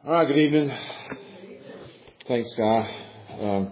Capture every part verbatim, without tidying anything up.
All right, good evening. Thanks, Guy. Um,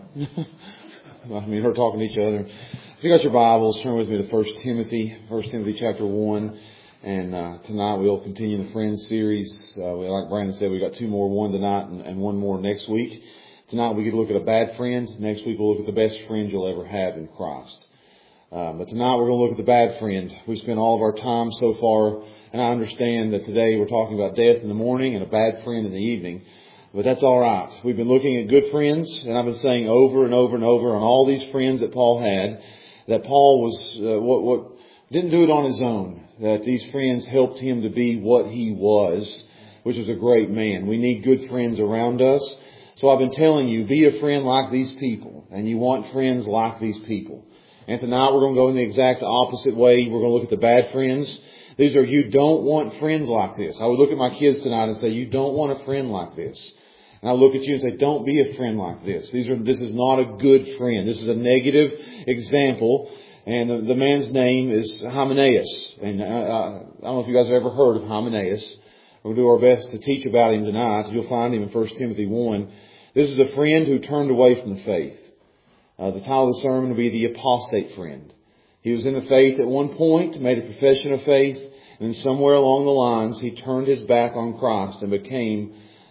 I mean, we're talking to each other. If you got your Bibles, turn with me to First Timothy, First Timothy chapter one. And uh, tonight we'll continue the Friends series. Uh, we, like Brandon said, we got two more, one tonight and, and one more next week. Tonight we get to look at a bad friend. Next week we'll look at the best friend you'll ever have in Christ. Uh, but tonight we're going to look at the bad friend. We've spent all of our time so far, and I understand that today we're talking about death in the morning and a bad friend in the evening. But that's all right. We've been looking at good friends, and I've been saying over and over and over on all these friends that Paul had, that Paul was uh, what, what didn't do it on his own. That these friends helped him to be what he was, which was a great man. We need good friends around us. So I've been telling you, be a friend like these people, and you want friends like these people. And tonight we're going to go in the exact opposite way. We're going to look at the bad friends. These are, you don't want friends like this. I would look at my kids tonight and say, you don't want a friend like this. And I look at you and say, don't be a friend like this. These are, this is not a good friend. This is a negative example. And the, the man's name is Hymenaeus. And uh, I don't know if you guys have ever heard of Hymenaeus. We'll do our best to teach about him tonight. You'll find him in First Timothy one. This is a friend who turned away from the faith. Uh, the title of the sermon will be The Apostate Friend. He was in the faith at one point, made a profession of faith, and then somewhere along the lines he turned his back on Christ and became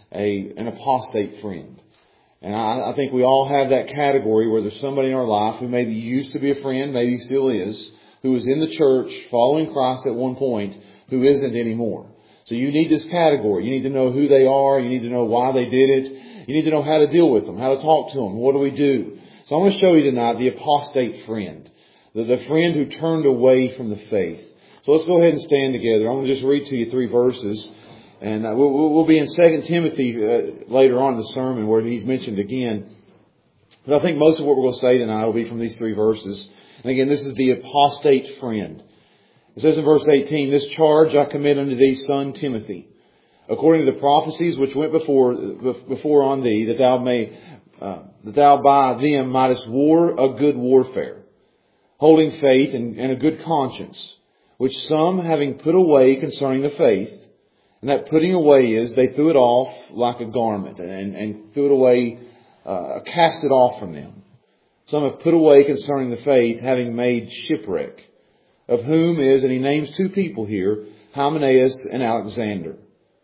a an apostate friend. And I, I think we all have that category where there's somebody in our life who maybe used to be a friend, maybe still is, who was in the church following Christ at one point, who isn't anymore. So you need this category. You need to know who they are. You need to know why they did it. You need to know how to deal with them, how to talk to them. What do we do? So I'm going to show you tonight the apostate friend, the, the friend who turned away from the faith. So let's go ahead and stand together. I'm going to just read to you three verses. And uh, we'll, we'll be in Second Timothy uh, later on in the sermon where he's mentioned again. But I think most of what we're going to say tonight will be from these three verses. And again, this is the apostate friend. It says in verse eighteen, "This charge I commit unto thee, son Timothy, according to the prophecies which went before before on thee, that thou may uh, that thou by them mightest war a good warfare, holding faith and, and a good conscience, which some having put away concerning the faith," and that putting away is they threw it off like a garment and, and threw it away, uh, cast it off from them. "Some have put away concerning the faith, having made shipwreck, of whom is," and he names two people here, "Hymenaeus and Alexander,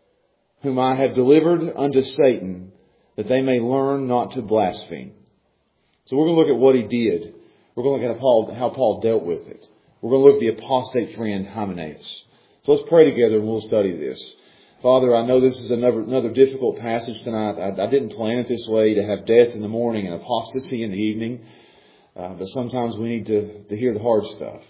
whom I have delivered unto Satan, that they may learn not to blaspheme." So we're going to look at what he did. We're going to look at how Paul, how Paul dealt with it. We're going to look at the apostate friend Hymenaeus. So let's pray together and we'll study this. Father, I know this is another, another difficult passage tonight. I, I didn't plan it this way, to have death in the morning and apostasy in the evening. Uh, but sometimes we need to, to hear the hard stuff.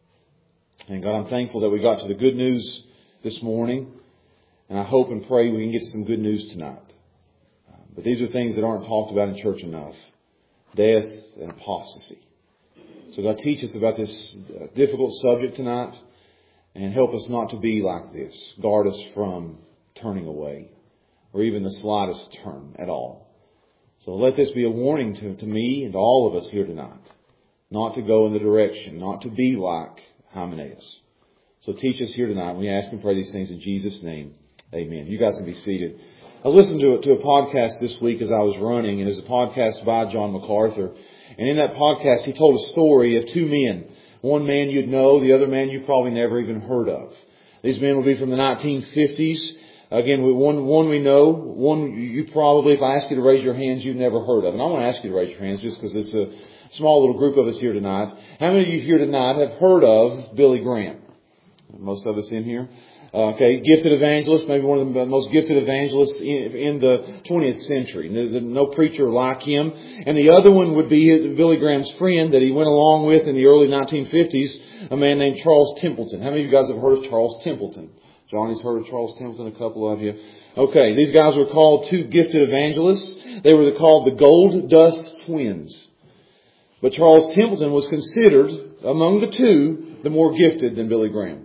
And God, I'm thankful that we got to the good news this morning. And I hope and pray we can get some good news tonight. Uh, but these are things that aren't talked about in church enough. Death and apostasy. So God, teach us about this uh, difficult subject tonight. And help us not to be like this. Guard us from turning away. Or even the slightest turn at all. So let this be a warning to, to me and to all of us here tonight. Not to go in the direction. Not to be like Hymenaeus. So teach us here tonight. We ask and pray these things in Jesus' name. Amen. You guys can be seated. I was listening to a, to a podcast this week as I was running. And it was a podcast by John MacArthur. And in that podcast he told a story of two men. One man you'd know, the other man you've probably never even heard of. These men will be from the nineteen fifties. Again, one one we know, one you probably, if I ask you to raise your hands, you've never heard of. And I want to ask you to raise your hands just because it's a small little group of us here tonight. How many of you here tonight have heard of Billy Graham? Most of us in here. Uh, okay, gifted evangelist, maybe one of the most gifted evangelists in, in the twentieth century. There's no preacher like him. And the other one would be his, Billy Graham's friend that he went along with in the early nineteen fifties, a man named Charles Templeton. How many of you guys have heard of Charles Templeton? Johnny's heard of Charles Templeton, a couple of you. Okay, these guys were called two gifted evangelists. They were called the Gold Dust Twins. But Charles Templeton was considered, among the two, the more gifted than Billy Graham.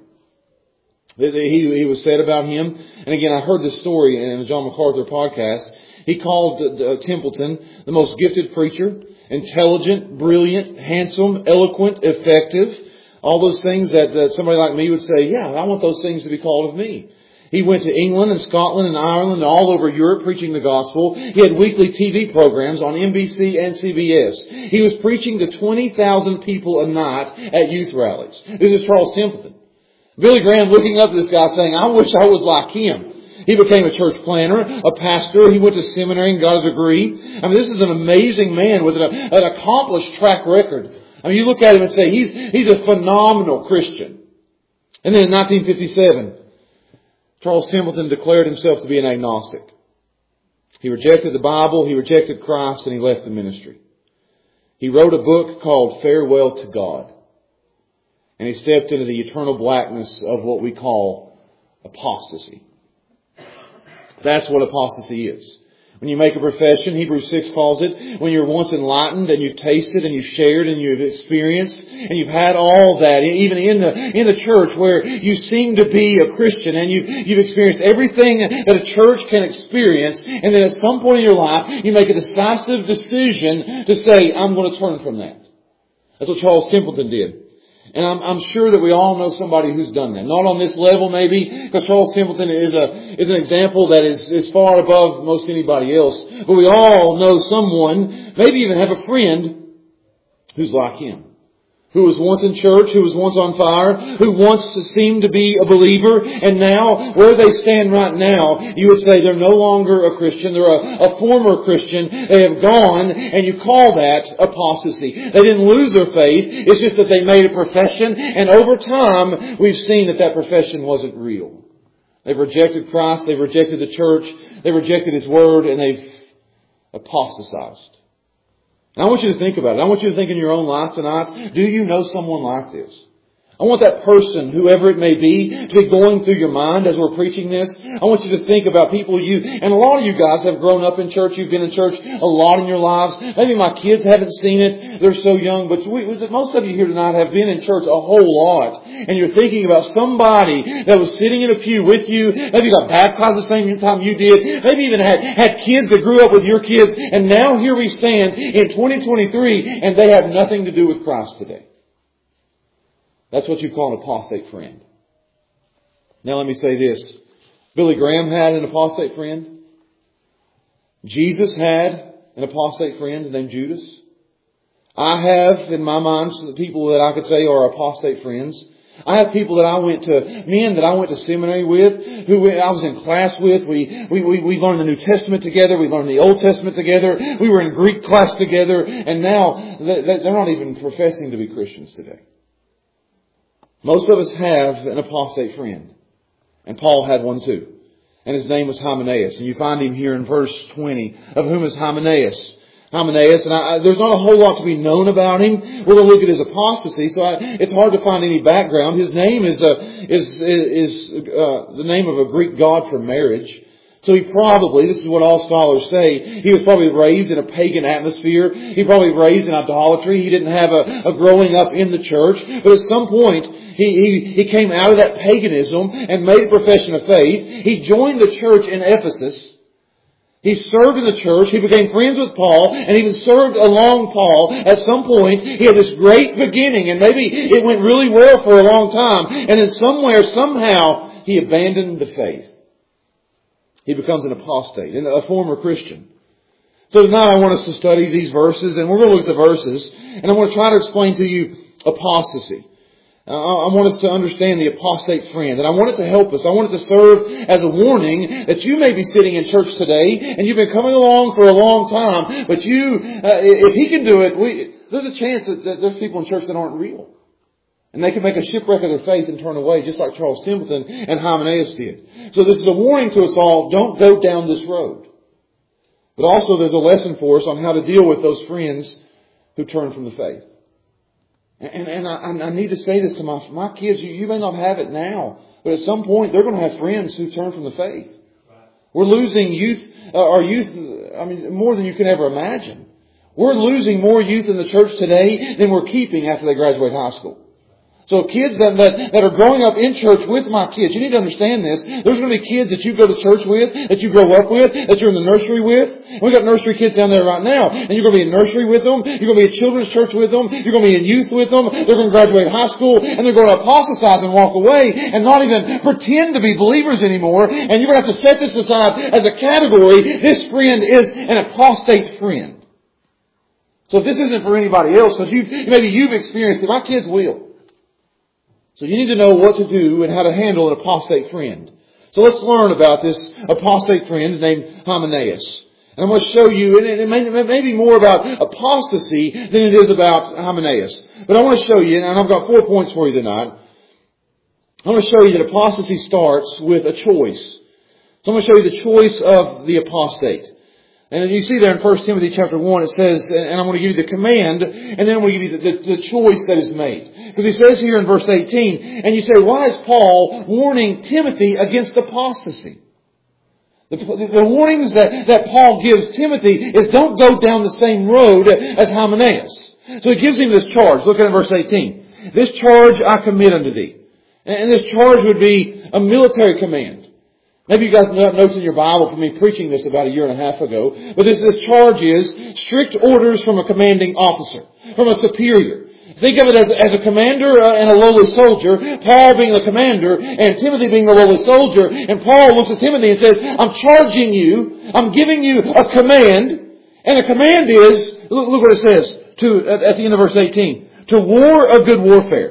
He, he was said about him, and again, I heard this story in the John MacArthur podcast. He called uh, Templeton the most gifted preacher, intelligent, brilliant, handsome, eloquent, effective. All those things that uh, somebody like me would say, yeah, I want those things to be called of me. He went to England and Scotland and Ireland and all over Europe preaching the gospel. He had weekly T V programs on N B C and C B S. He was preaching to twenty thousand people a night at youth rallies. This is Charles Templeton. Billy Graham looking up at this guy saying, I wish I was like him. He became a church planner, a pastor. He went to seminary and got a degree. I mean, this is an amazing man with an, an accomplished track record. I mean, you look at him and say, he's, he's a phenomenal Christian. And then in nineteen fifty-seven, Charles Templeton declared himself to be an agnostic. He rejected the Bible, he rejected Christ, and he left the ministry. He wrote a book called Farewell to God. And he stepped into the eternal blackness of what we call apostasy. That's what apostasy is. When you make a profession, Hebrews six calls it, when you're once enlightened and you've tasted and you've shared and you've experienced and you've had all that, even in the in the church where you seem to be a Christian and you've, you've experienced everything that a church can experience, and then at some point in your life you make a decisive decision to say, I'm going to turn from that. That's what Charles Templeton did. And I'm, I'm sure that we all know somebody who's done that. Not on this level maybe, because Charles Templeton is a is an example that is, is far above most anybody else. But we all know someone, maybe even have a friend, who's like him. Who was once in church, who was once on fire, who once seemed to be a believer, and now, where they stand right now, you would say they're no longer a Christian, they're a, a former Christian, they have gone, and you call that apostasy. They didn't lose their faith, it's just that they made a profession, and over time, we've seen that that profession wasn't real. They've rejected Christ, they've rejected the church, they've rejected His Word, and they've apostatized. And I want you to think about it. I want you to think in your own life tonight, do you know someone like this? I want that person, whoever it may be, to be going through your mind as we're preaching this. I want you to think about people you, and a lot of you guys have grown up in church. You've been in church a lot in your lives. Maybe my kids haven't seen it. They're so young. But we, most of you here tonight have been in church a whole lot. And you're thinking about somebody that was sitting in a pew with you. Maybe got baptized the same time you did. Maybe even had, had kids that grew up with your kids. And now here we stand in twenty twenty-three and they have nothing to do with Christ today. That's what you call an apostate friend. Now let me say this. Billy Graham had an apostate friend. Jesus had an apostate friend named Judas. I have in my mind people that I could say are apostate friends. I have people that I went to, men that I went to seminary with, who I was in class with. We, we, we, we learned the New Testament together. We learned the Old Testament together. We were in Greek class together. And now they're not even professing to be Christians today. Most of us have an apostate friend. And Paul had one too. And his name was Hymenaeus. And you find him here in verse twenty. Of whom is Hymenaeus? Hymenaeus. And I, there's not a whole lot to be known about him. We're going to look at his apostasy. So I, it's hard to find any background. His name is, a, is, is uh, the name of a Greek god for marriage. So he probably, this is what all scholars say, he was probably raised in a pagan atmosphere. He probably raised in idolatry. He didn't have a, a growing up in the church. But at some point, he, he, he came out of that paganism and made a profession of faith. He joined the church in Ephesus. He served in the church. He became friends with Paul and even served along Paul. At some point, he had this great beginning and maybe it went really well for a long time. And then somewhere, somehow, he abandoned the faith. He becomes an apostate, a former Christian. So tonight I want us to study these verses, and we're going to look at the verses, and I want to try to explain to you apostasy. Uh, I want us to understand the apostate friend, and I want it to help us. I want it to serve as a warning that you may be sitting in church today, and you've been coming along for a long time, but you, uh, if he can do it, we, there's a chance that, that there's people in church that aren't real. And they can make a shipwreck of their faith and turn away, just like Charles Templeton and Hymenaeus did. So this is a warning to us all, don't go down this road. But also there's a lesson for us on how to deal with those friends who turn from the faith. And, and I, I need to say this to my, my kids, you, you may not have it now, but at some point they're going to have friends who turn from the faith. We're losing youth, uh, our youth, I mean, more than you can ever imagine. We're losing more youth in the church today than we're keeping after they graduate high school. So kids that, that, that are growing up in church with my kids, you need to understand this. There's going to be kids that you go to church with, that you grow up with, that you're in the nursery with. We've got nursery kids down there right now. And you're going to be in nursery with them. You're going to be at children's church with them. You're going to be in youth with them. They're going to graduate high school. And they're going to apostatize and walk away and not even pretend to be believers anymore. And you're going to have to set this aside as a category. This friend is an apostate friend. So if this isn't for anybody else, because you've, maybe you've experienced it, my kids will. So you need to know what to do and how to handle an apostate friend. So let's learn about this apostate friend named Hymenaeus. And I'm going to show you, and it may, it may be more about apostasy than it is about Hymenaeus. But I want to show you, and I've got four points for you tonight. I want to show you that apostasy starts with a choice. So I'm going to show you the choice of the apostate. And you see there in First Timothy chapter one, it says, and I'm going to give you the command, and then I'm going to give you the, the, the choice that is made. Because he says here in verse eighteen, and you say, why is Paul warning Timothy against apostasy? The, the, the warnings that, that Paul gives Timothy is don't go down the same road as Hymenaeus. So he gives him this charge. Look at verse eighteen. This charge I commit unto thee. And this charge would be a military command. Maybe you guys have notes in your Bible from me preaching this about a year and a half ago. But this, this charge is strict orders from a commanding officer, from a superior. Think of it as, as a commander uh, and a lowly soldier, Paul being the commander and Timothy being the lowly soldier. And Paul looks at Timothy and says, I'm charging you, I'm giving you a command. And the command is, look, look what it says to, at, at the end of verse eighteen, to war a good warfare.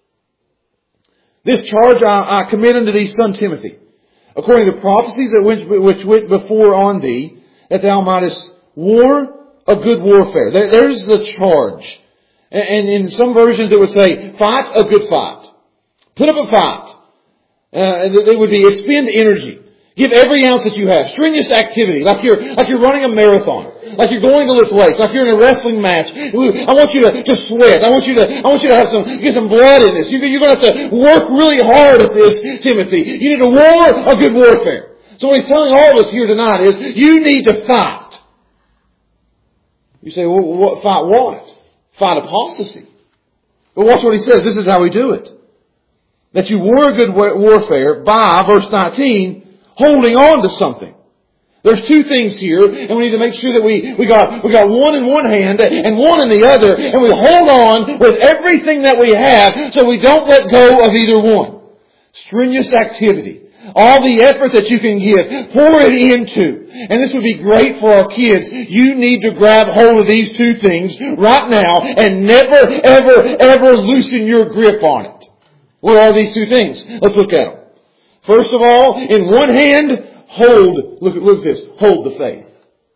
This charge I, I commit unto thee, son Timothy, according to prophecies that went, which went before on thee, that thou mightest war a good warfare. There, there's the charge. And in some versions it would say, fight a good fight. Put up a fight. Uh, it would be expend energy. Give every ounce that you have. Strenuous activity. Like you're, like you're running a marathon. Like you're going to lift weights. Like you're in a wrestling match. I want you to, to sweat. I want you to, I want you to have some, get some blood in this. You, you're going to have to work really hard at this, Timothy. You need to war a good warfare. So what he's telling all of us here tonight is, you need to fight. You say, well, what, fight what? Fight apostasy. But watch what he says. This is how we do it. That you war a good warfare by, verse nineteen, holding on to something. There's two things here, and we need to make sure that we, we got, we got one in one hand and one in the other, and we hold on with everything that we have so we don't let go of either one. Strenuous activity. All the effort that you can give, pour it into. And this would be great for our kids. You need to grab hold of these two things right now and never, ever, ever loosen your grip on it. What are these two things? Let's look at them. First of all, in one hand, hold, look at, look at this, hold the faith.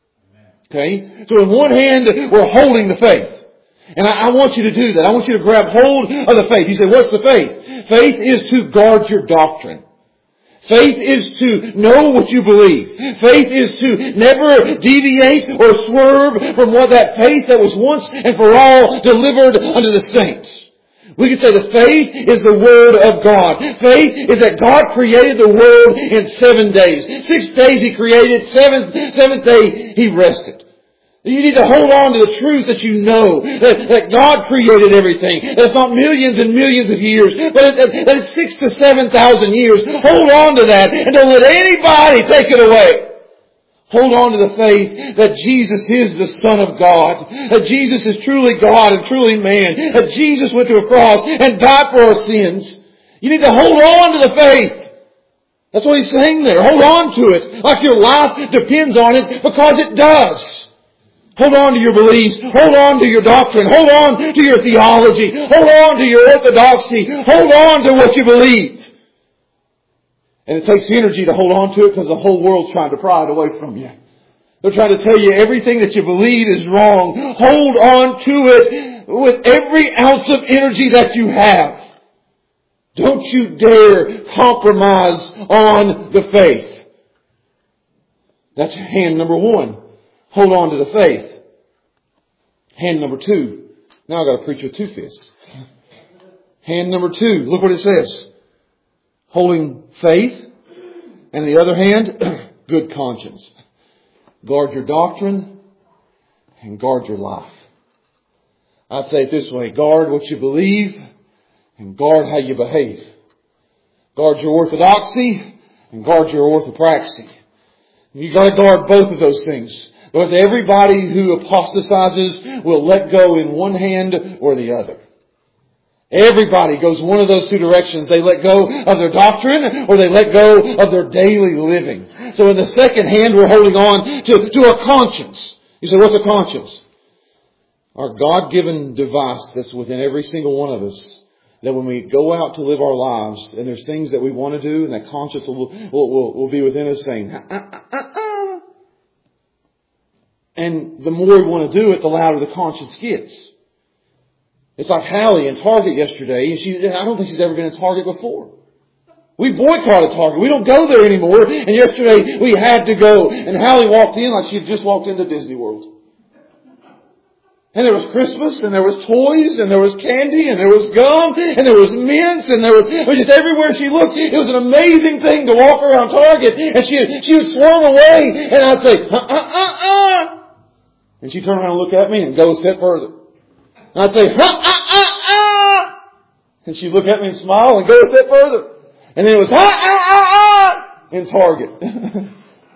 Okay? So in one hand, we're holding the faith. And I, I want you to do that. I want you to grab hold of the faith. You say, what's the faith? Faith is to guard your doctrine. Faith is to know what you believe. Faith is to never deviate or swerve from what that faith that was once and for all delivered unto the saints. We could say the faith is the Word of God. Faith is that God created the world in seven days. Six days He created, seventh, seventh day He rested. You need to hold on to the truth that you know, that, that God created everything. That it's not millions and millions of years, but it, that it's six to seven thousand years. Hold on to that and don't let anybody take it away. Hold on to the faith that Jesus is the Son of God, that Jesus is truly God and truly man, that Jesus went to a cross and died for our sins. You need to hold on to the faith. That's what he's saying there. Hold on to it like your life depends on it, because it does. Hold on to your beliefs. Hold on to your doctrine. Hold on to your theology. Hold on to your orthodoxy. Hold on to what you believe. And it takes energy to hold on to it because the whole world's trying to pry it away from you. They're trying to tell you everything that you believe is wrong. Hold on to it with every ounce of energy that you have. Don't you dare compromise on the faith. That's hand number one. Hold on to the faith. Hand number two. Now I've got to preach with two fists. Hand number two. Look what it says. Holding faith. And the other hand, good conscience. Guard your doctrine and guard your life. I'd say it this way. Guard what you believe and guard how you behave. Guard your orthodoxy and guard your orthopraxy. You've got to guard both of those things. Because everybody who apostatizes will let go in one hand or the other. Everybody goes one of those two directions. They let go of their doctrine or they let go of their daily living. So in the second hand, we're holding on to, to a conscience. You say, what's a conscience? Our God-given device that's within every single one of us. That when we go out to live our lives and there's things that we want to do and that conscience will, will, will, will be within us saying, ah, ah, ah, ah. And the more we want to do it, the louder the conscience gets. It's like Hallie in Target yesterday. And she, I don't think she's ever been in Target before. We boycotted Target. We don't go there anymore. And yesterday we had to go. And Hallie walked in like she had just walked into Disney World. And there was Christmas, and there was toys, and there was candy, and there was gum, and there was mints, and there was, it was just everywhere she looked. It was an amazing thing to walk around Target. And she, she would swarm away, and I'd say, uh, uh, uh, uh. And she'd turn around and look at me and go a step further. And I'd say, uh, uh, uh, uh. And she'd look at me and smile and go a step further. And then it was, uh, uh, uh, uh, in Target. And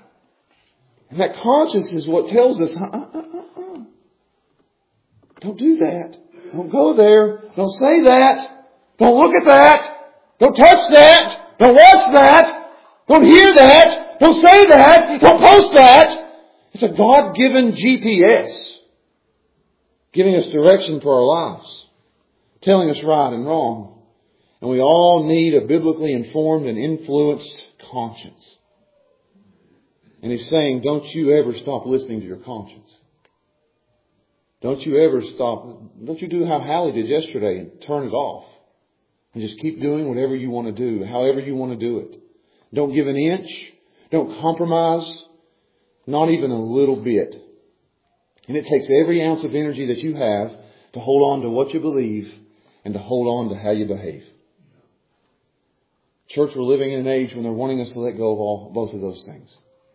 that conscience is what tells us, uh, uh, uh, uh. Don't do that. Don't go there. Don't say that. Don't look at that. Don't touch that. Don't watch that. Don't hear that. Don't say that. Don't post that. It's a God-given G P S. Giving us direction for our lives. Telling us right and wrong. And we all need a biblically informed and influenced conscience. And He's saying, don't you ever stop listening to your conscience. Don't you ever stop. Don't you do how Hallie did yesterday and turn it off. And just keep doing whatever you want to do, however you want to do it. Don't give an inch. Don't compromise. Not even a little bit. And it takes every ounce of energy that you have to hold on to what you believe and to hold on to how you behave. Church, we're living in an age when they're wanting us to let go of all both of those things.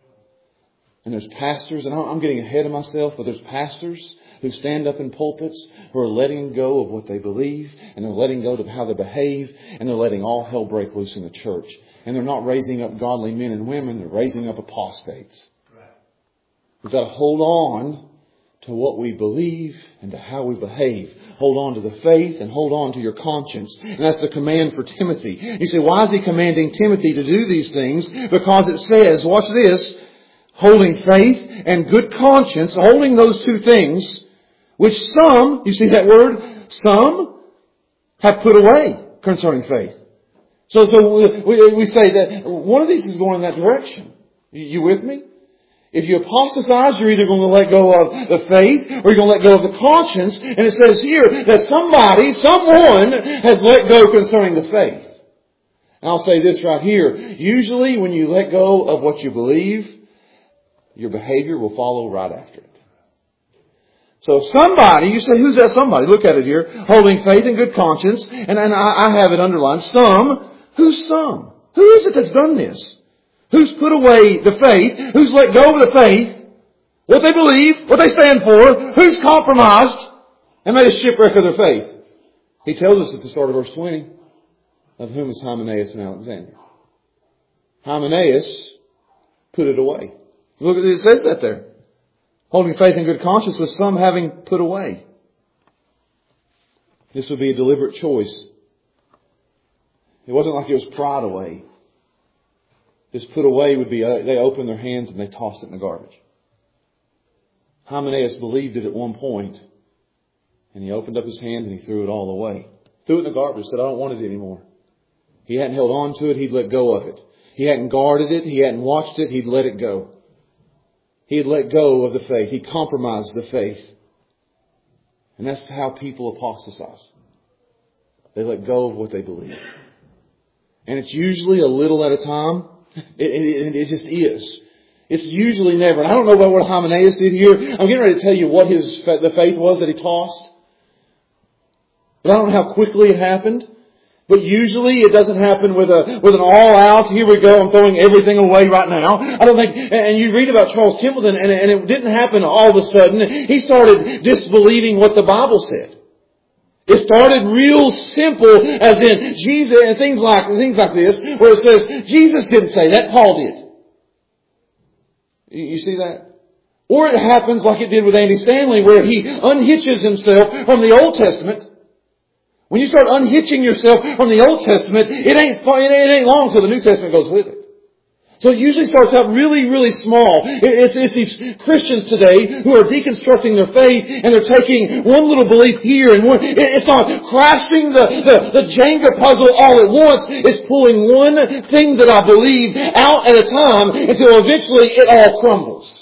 And there's pastors, and I'm getting ahead of myself, but there's pastors who stand up in pulpits who are letting go of what they believe, and they're letting go of how they behave, and they're letting all hell break loose in the church. And they're not raising up godly men and women, they're raising up apostates. We've got to hold on to what we believe and to how we behave. Hold on to the faith and hold on to your conscience. And that's the command for Timothy. You say, why is he commanding Timothy to do these things? Because it says, watch this, holding faith and good conscience, holding those two things, which some, you see that word, some have put away concerning faith. So, so we, we say that one of these is going in that direction. You with me? If you apostatize, you're either going to let go of the faith or you're going to let go of the conscience. And it says here that somebody, someone has let go concerning the faith. And I'll say this right here. Usually when you let go of what you believe, your behavior will follow right after it. So somebody, you say, who's that somebody? Look at it here. Holding faith and good conscience. And, and I, I have it underlined. Some. Who's some? Who is it that's done this? Who's put away the faith? Who's let go of the faith? What they believe? What they stand for? Who's compromised and made a shipwreck of their faith? He tells us at the start of verse twenty, of whom is Hymenaeus and Alexander. Hymenaeus put it away. Look, it says that there. Holding faith and good conscience with some having put away. This would be a deliberate choice. It wasn't like it was pried away. This put away would be, uh, they opened their hands and they tossed it in the garbage. Hymenaeus believed it at one point, and he opened up his hands and he threw it all away. Threw it in the garbage, said, I don't want it anymore. He hadn't held on to it, he'd let go of it. He hadn't guarded it, he hadn't watched it, he'd let it go. He had let go of the faith. He compromised the faith. And that's how people apostatize. They let go of what they believe. And it's usually a little at a time. It, it, it just is. It's usually never. And I don't know about what Hymenaeus did here. I'm getting ready to tell you what his the faith was that he tossed. But I don't know how quickly it happened. But usually it doesn't happen with a with an all out, here we go, I'm throwing everything away right now. I don't think, and you read about Charles Templeton, and, and it didn't happen all of a sudden. He started disbelieving what the Bible said. It started real simple, as in Jesus, and things like, things like this, where it says, Jesus didn't say that, Paul did. You see that? Or it happens like it did with Andy Stanley, where he unhitches himself from the Old Testament. When you start unhitching yourself from the Old Testament, it ain't, it ain't long till the New Testament goes with it. So it usually starts out really, really small. It's, it's these Christians today who are deconstructing their faith, and they're taking one little belief here and one. It's not crashing the, the, the Jenga puzzle all at once. It's pulling one thing that I believe out at a time until eventually it all crumbles.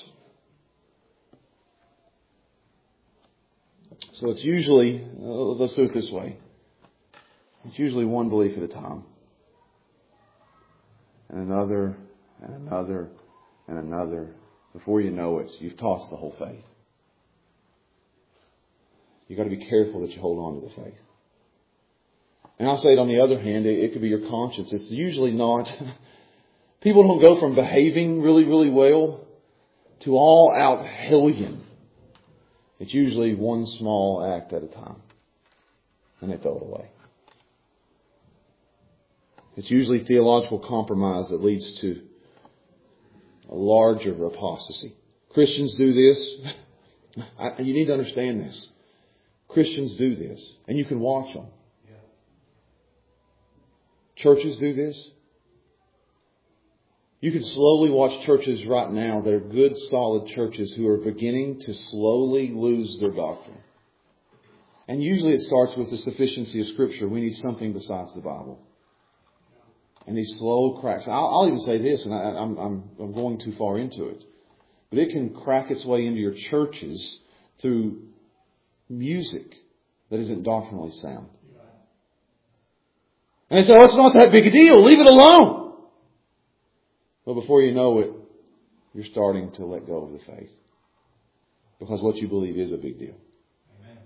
So it's usually, uh, let's do it this way. It's usually one belief at a time. And another, and another, and another. Before you know it, you've tossed the whole faith. You've got to be careful that you hold on to the faith. And I'll say it on the other hand, it, it could be your conscience. It's usually not. People don't go from behaving really, really well to all out hellion. It's usually one small act at a time. And they throw it away. It's usually theological compromise that leads to a larger apostasy. Christians do this. I, you need to understand this. Christians do this. And you can watch them. Churches do this. You can slowly watch churches right now that are good, solid churches who are beginning to slowly lose their doctrine. And usually it starts with the sufficiency of Scripture. We need something besides the Bible. And these slow cracks. I'll, I'll even say this, and I, I'm, I'm, I'm going too far into it. But it can crack its way into your churches through music that isn't doctrinally sound. And they say, oh, it's not that big a deal. Leave it alone. But before you know it, you're starting to let go of the faith. Because what you believe is a big deal. Amen.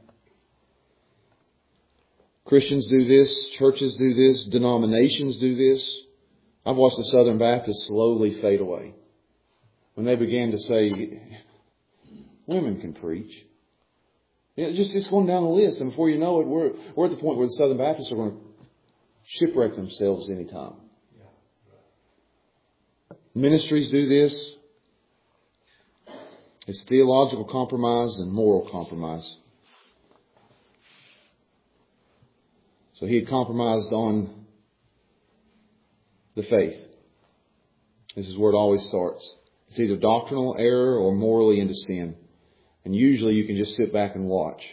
Christians do this. Churches do this. Denominations do this. I've watched the Southern Baptists slowly fade away. When they began to say, women can preach. You know, just, just going down the list. And before you know it, we're, we're at the point where the Southern Baptists are going to shipwreck themselves anytime. Ministries do this. It's theological compromise and moral compromise. So he had compromised on the faith. This is where it always starts. It's either doctrinal error or morally into sin. And usually you can just sit back and watch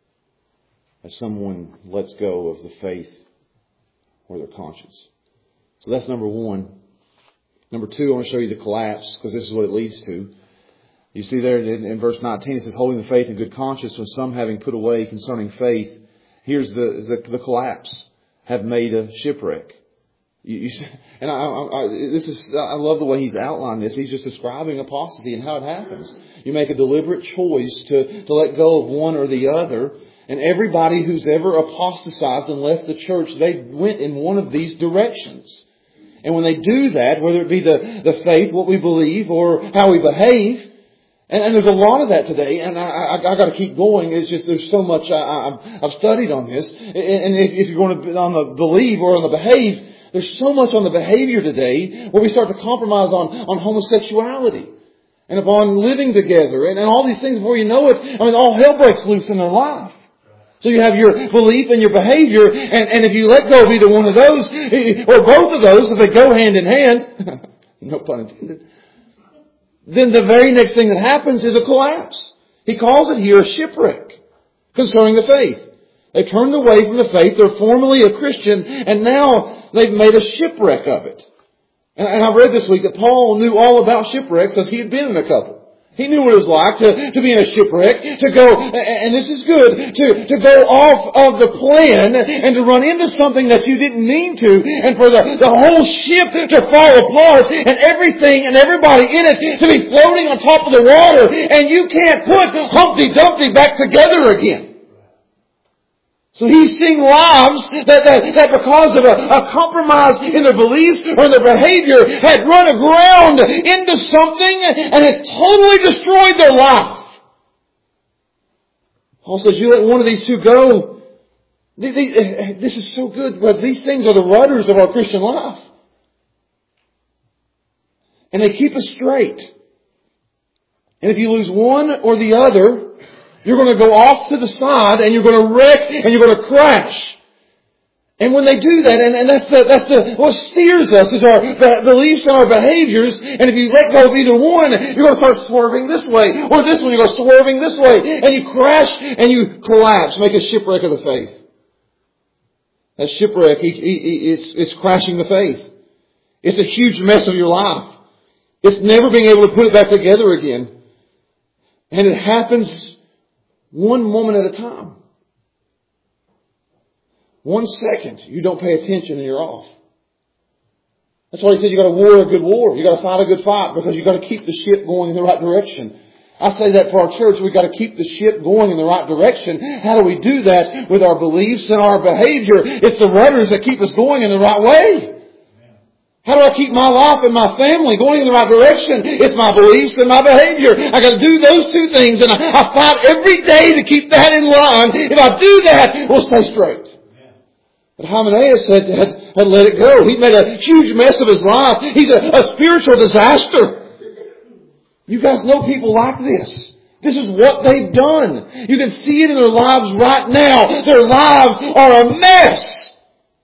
as someone lets go of the faith or their conscience. So that's number one. Number two, I want to show you the collapse, because this is what it leads to. You see there in, in verse nineteen, it says, holding the faith in good conscience, when some having put away concerning faith, here's the, the, the collapse, have made a shipwreck. You, you, and I, I, I, this is, I love the way he's outlined this. He's just describing apostasy and how it happens. You make a deliberate choice to, to let go of one or the other. And everybody who's ever apostatized and left the church, they went in one of these directions. And when they do that, whether it be the, the faith, what we believe, or how we behave, and, and there's a lot of that today, and I, I, I got to keep going. It's just there's so much I, I, I've studied on this. And, and if, if you're going to be on the believe or on the behave, there's so much on the behavior today where we start to compromise on, on homosexuality and upon living together and, and all these things. Before you know it, I mean, all hell breaks loose in their life. So you have your belief and your behavior, and, and if you let go of either one of those, or both of those, because they go hand in hand, no pun intended, then the very next thing that happens is a collapse. He calls it here a shipwreck concerning the faith. They turned away from the faith. They're formerly a Christian, and now they've made a shipwreck of it. And, and I read this week that Paul knew all about shipwrecks because he had been in a couple. He knew what it was like to, to be in a shipwreck, to go, and this is good, to, to go off of the plan and to run into something that you didn't mean to, and for the, the whole ship to fall apart, and everything and everybody in it to be floating on top of the water, and you can't put Humpty Dumpty back together again. So he's seeing lives that, that, that because of a, a compromise in their beliefs or their behavior had run aground into something and had totally destroyed their life. Paul says, you let one of these two go, This is so good because these things are the rudders of our Christian life. And they keep us straight. And if you lose one or the other, you're going to go off to the side and you're going to wreck and you're going to crash. And when they do that, and, and that's the, that's the, what steers us is our beliefs and our behaviors. And if you let go of either one, you're going to start swerving this way. Or this one, you're going to start swerving this way. And you crash and you collapse, make a shipwreck of the faith. That shipwreck, it's, it's crashing the faith. It's a huge mess of your life. It's never being able to put it back together again. And it happens one moment at a time. One second, you don't pay attention and you're off. That's why he said you got to war a good war. You got to fight a good fight because you got to keep the ship going in the right direction. I say that for our church. We got to keep the ship going in the right direction. How do we do that? With our beliefs and our behavior. It's the rudders that keep us going in the right way. How do I keep my life and my family going in the right direction? It's my beliefs and my behavior. I got to do those two things, and I, I fight every day to keep that in line. If I do that, we'll stay straight. But Hymenaeus had, had, had let it go. He made a huge mess of his life. He's a, a spiritual disaster. You guys know people like this. This is what they've done. You can see it in their lives right now. Their lives are a mess.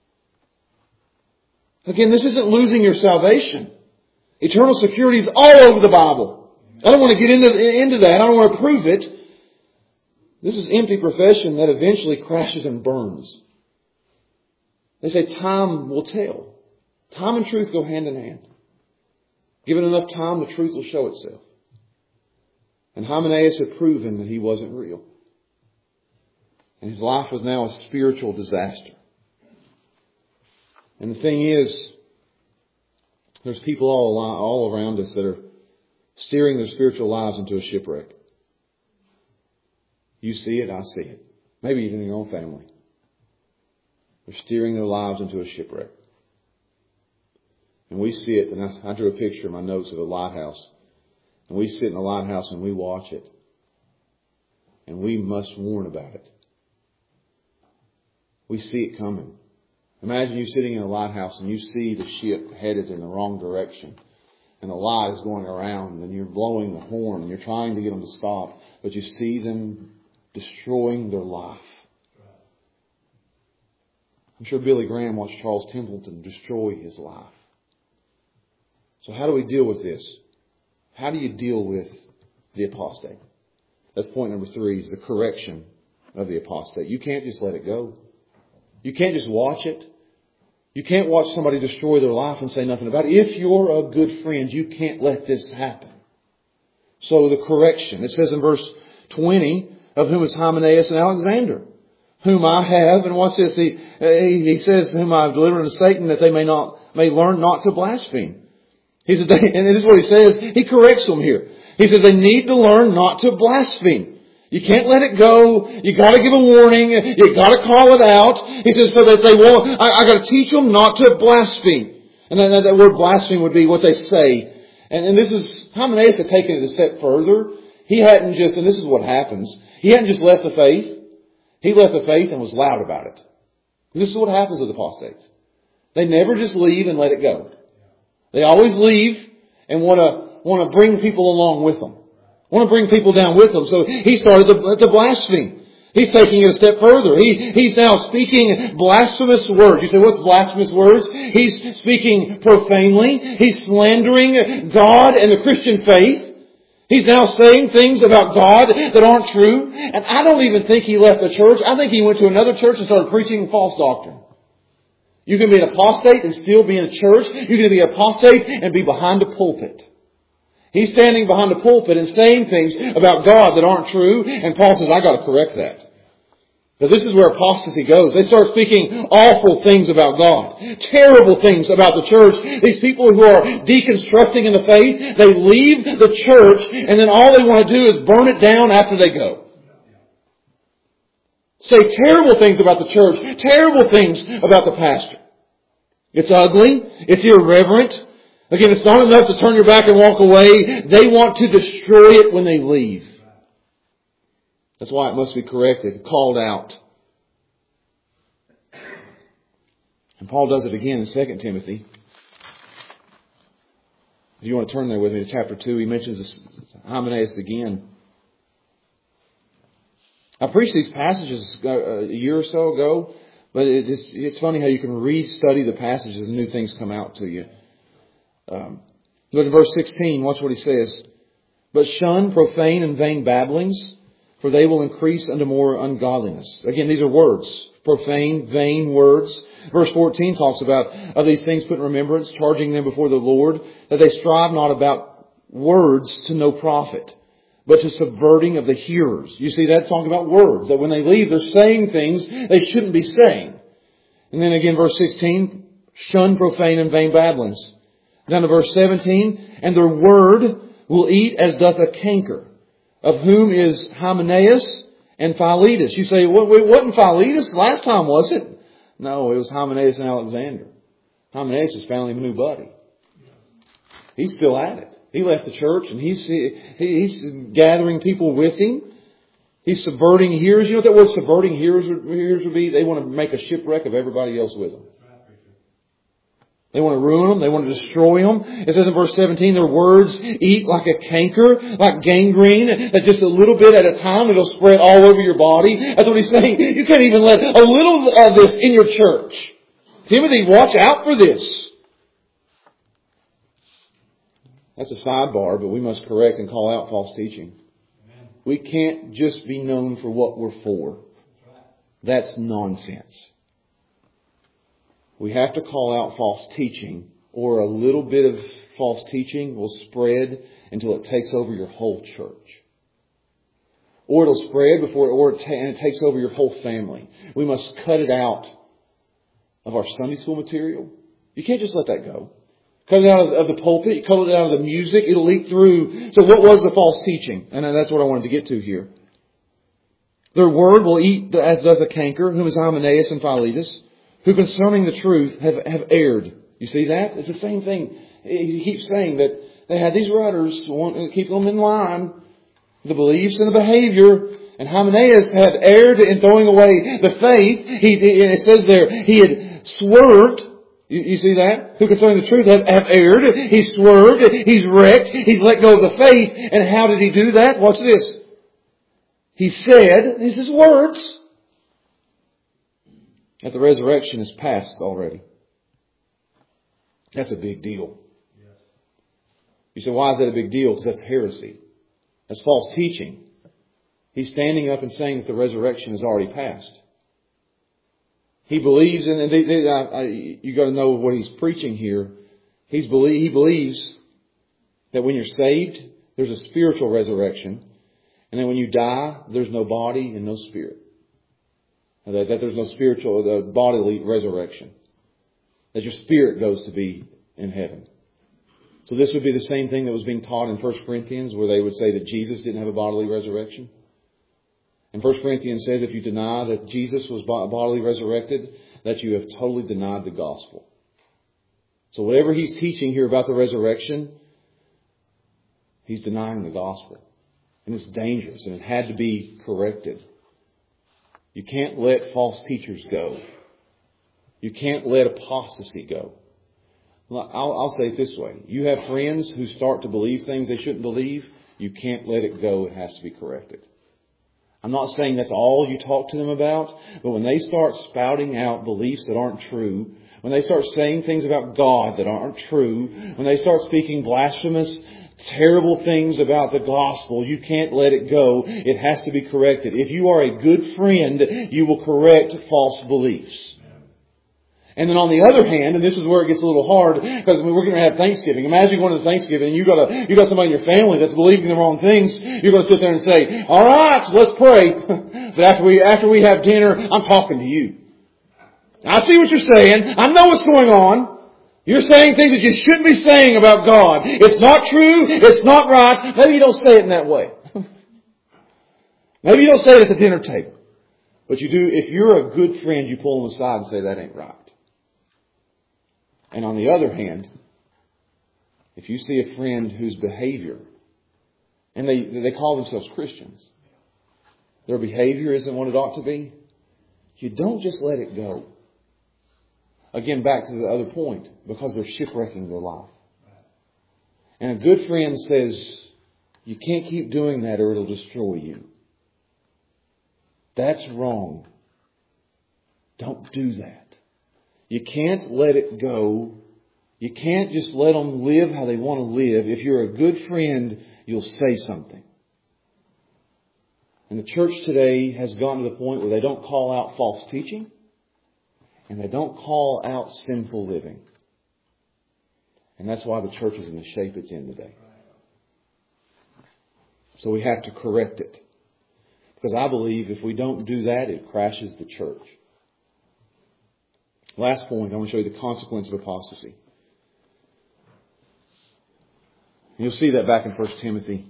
Again, this isn't losing your salvation. Eternal security is all over the Bible. I don't want to get into, into that. I don't want to prove it. This is empty profession that eventually crashes and burns. They say time will tell. Time and truth go hand in hand. Given enough time, the truth will show itself. And Hymenaeus had proven that he wasn't real. And his life was now a spiritual disaster. And the thing is, there's people all, all around us that are steering their spiritual lives into a shipwreck. You see it, I see it. Maybe even in your own family. They're steering their lives into a shipwreck. And we see it, and I, I drew a picture in my notes of a lighthouse. And we sit in the lighthouse and we watch it. And we must warn about it. We see it coming. Imagine you sitting in a lighthouse and you see the ship headed in the wrong direction. And the light is going around and you're blowing the horn and you're trying to get them to stop. But you see them destroying their life. I'm sure Billy Graham watched Charles Templeton destroy his life. So how do we deal with this? How do you deal with the apostate? That's point number three, is the correction of the apostate. You can't just let it go. You can't just watch it. You can't watch somebody destroy their life and say nothing about it. If you're a good friend, you can't let this happen. So the correction. It says in verse twenty, of whom is Hymenaeus and Alexander, whom I have, and what's this? He, he says, whom I have delivered unto Satan, that they may not may learn not to blaspheme. He said, and this is what he says. He corrects them here. He says they need to learn not to blaspheme. You can't let it go. You got to give a warning. You got to call it out. He says so that they won't. I, I got to teach them not to blaspheme. And that, that word blaspheme would be what they say. And, and this is Hymenaeus had taken it a step further. He hadn't just, and this is what happens. He hadn't just left the faith. He left the faith and was loud about it. This is what happens with apostates. They never just leave and let it go. They always leave and want to want to bring people along with them. Want to bring people down with them. So he started to, to blaspheme. He's taking it a step further. He, he's now speaking blasphemous words. You say, what's blasphemous words? He's speaking profanely. He's slandering God and the Christian faith. He's now saying things about God that aren't true. And I don't even think he left the church. I think he went to another church and started preaching false doctrine. You can be an apostate and still be in a church. You can be an apostate and be behind a pulpit. He's standing behind the pulpit and saying things about God that aren't true. And Paul says, I got to correct that. Because this is where apostasy goes. They start speaking awful things about God. Terrible things about the church. These people who are deconstructing in the faith, they leave the church and then all they want to do is burn it down after they go. Say terrible things about the church. Terrible things about the pastor. It's ugly. It's irreverent. Again, it's not enough to turn your back and walk away. They want to destroy it when they leave. That's why it must be corrected, called out. And Paul does it again in Second Timothy. If you want to turn there with me to chapter two, he mentions this Hymenaeus again. I preached these passages a year or so ago, but it's, it's funny how you can re-study the passages and new things come out to you. Um, look at verse sixteen. Watch what he says. But shun profane and vain babblings, for they will increase unto more ungodliness. Again, these are words. Profane, vain words. Verse fourteen talks about of these things put in remembrance, charging them before the Lord, that they strive not about words to no profit, but to subverting of the hearers. You see that talking about words, that when they leave, they're saying things they shouldn't be saying. And then again, verse sixteen, shun profane and vain babblings. Down to verse seventeen, and their word will eat as doth a canker, of whom is Hymenaeus and Philetus. You say, well, it wasn't Philetus last time, was it? No, it was Hymenaeus and Alexander. Hymenaeus has found him a new buddy. He's still at it. He left the church and he's he's gathering people with him. He's subverting hearers. You know what that word subverting hearers would, hearers would be? They want to make a shipwreck of everybody else with them. They want to ruin them. They want to destroy them. It says in verse seventeen, their words eat like a canker, like gangrene, that just a little bit at a time it'll spread all over your body. That's what he's saying. You can't even let a little of this in your church. Timothy, watch out for this. That's a sidebar, but we must correct and call out false teaching. We can't just be known for what we're for. That's nonsense. We have to call out false teaching, or a little bit of false teaching will spread until it takes over your whole church. Or it'll spread before, or it, ta- and it takes over your whole family. We must cut it out of our Sunday school material. You can't just let that go. Cut it out of, of the pulpit, cut it out of the music, it'll leak through. So what was the false teaching? And that's what I wanted to get to here. Their word will eat as does a canker, whom is Hymenaeus and Philetus, who concerning the truth have, have erred. You see that? It's the same thing. He keeps saying that they had these writers to keep them in line, the beliefs and the behavior. And Hymenaeus had erred in throwing away the faith. He, it says there, he had swerved. You, you see that? Who concerning the truth have, have erred. He's swerved. He's wrecked. He's let go of the faith. And how did he do that? Watch this. He said, these is words, that the resurrection is past already. That's a big deal. You say, why is that a big deal? Because that's heresy. That's false teaching. He's standing up and saying that the resurrection is already past. He believes in, and they, they, I, I, you got to know what he's preaching here. He's believe, he believes that when you're saved, there's a spiritual resurrection. And then when you die, there's no body and no spirit. That, that there's no spiritual, uh, bodily resurrection. That your spirit goes to be in heaven. So this would be the same thing that was being taught in First Corinthians, where they would say that Jesus didn't have a bodily resurrection. And First Corinthians says if you deny that Jesus was bodily resurrected, that you have totally denied the gospel. So whatever he's teaching here about the resurrection, he's denying the gospel. And it's dangerous, and it had to be corrected. You can't let false teachers go. You can't let apostasy go. I'll, I'll say it this way. You have friends who start to believe things they shouldn't believe. You can't let it go. It has to be corrected. I'm not saying that's all you talk to them about, but when they start spouting out beliefs that aren't true, when they start saying things about God that aren't true, when they start speaking blasphemous, terrible things about the gospel, you can't let it go. It has to be corrected. If you are a good friend, you will correct false beliefs. And then on the other hand, and this is where it gets a little hard, because we're going to have Thanksgiving. Imagine going to Thanksgiving and you got a, you got somebody in your family that's believing the wrong things. You're going to sit there and say, all right, so let's pray. But after we, after we have dinner, I'm talking to you. I see what you're saying. I know what's going on. You're saying things that you shouldn't be saying about God. It's not true. It's not right. Maybe you don't say it in that way. Maybe you don't say it at the dinner table. But you do, if you're a good friend, you pull them aside and say, that ain't right. And on the other hand, if you see a friend whose behavior, and they, they call themselves Christians, their behavior isn't what it ought to be, you don't just let it go. Again, back to the other point, because they're shipwrecking their life. And a good friend says, you can't keep doing that or it'll destroy you. That's wrong. Don't do that. You can't let it go. You can't just let them live how they want to live. If you're a good friend, you'll say something. And the church today has gotten to the point where they don't call out false teaching and they don't call out sinful living. And that's why the church is in the shape it's in today. So we have to correct it. Because I believe if we don't do that, it crashes the church. Last point, I want to show you the consequence of apostasy. You'll see that back in First Timothy.